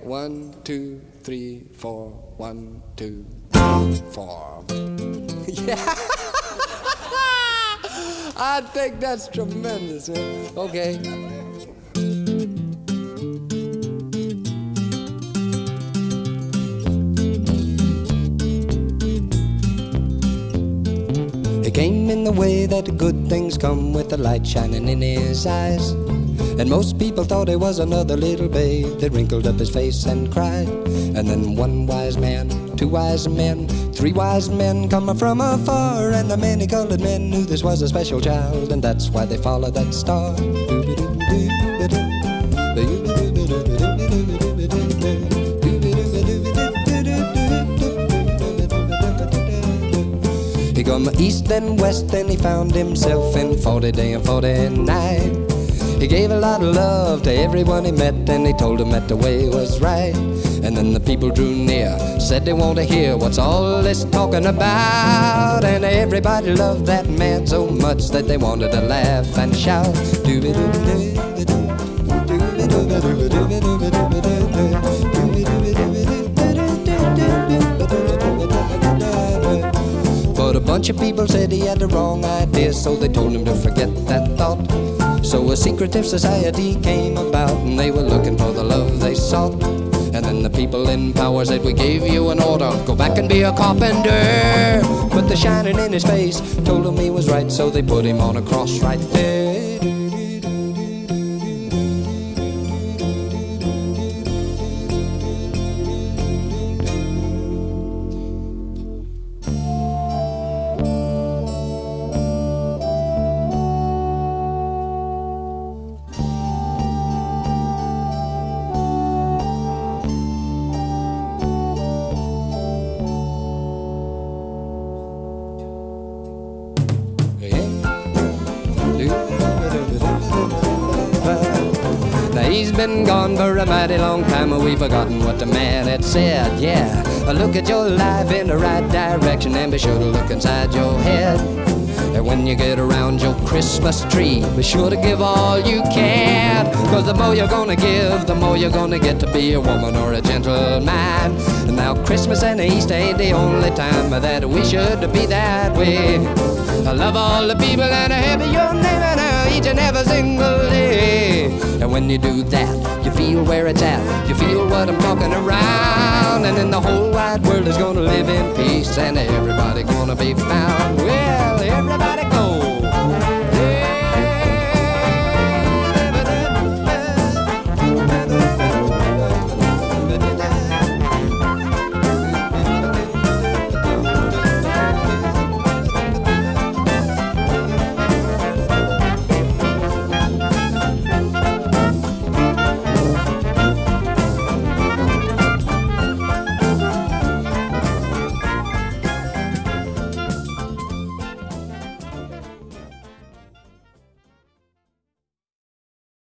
1, 2, 3, 4. 1, 2, 4. Yeah. I think that's tremendous, man. Okay. He came in the way that good things come, with the light shining in his eyes. And most people thought he was another little babe that wrinkled up his face and cried. And then one wise man, two wise men, three wise men come from afar, and the many colored men knew this was a special child, and that's why they followed that star. He come east and west, and he found himself in 40 day and 40 night. He gave a lot of love to everyone he met, and he told them that the way was right. And then the people drew near, said they want to hear what's all this talking about. And everybody loved that man so much that they wanted to laugh and shout. But a bunch of people said he had the wrong idea, so they told him to forget that thought. So a secretive society came about, and they were looking for the love they sought. And then the people in power said, we gave you an order, go back and be a carpenter. But the shining in his face told him he was right, so they put him on a cross right there. He's been gone for a mighty long time, and we've forgotten what the man had said. Yeah, look at your life in the right direction, and be sure to look inside your head. And when you get around your Christmas tree, be sure to give all you can. Cause the more you're gonna give, the more you're gonna get to be a woman or a gentleman. And now Christmas and Easter ain't the only time that we should be that way. I love all the people and I have your name and each and every single day. And when you do that, you feel where it's at, you feel what I'm talking around. And then the whole wide world is gonna live in peace, and everybody gonna be found. Well, everybody go.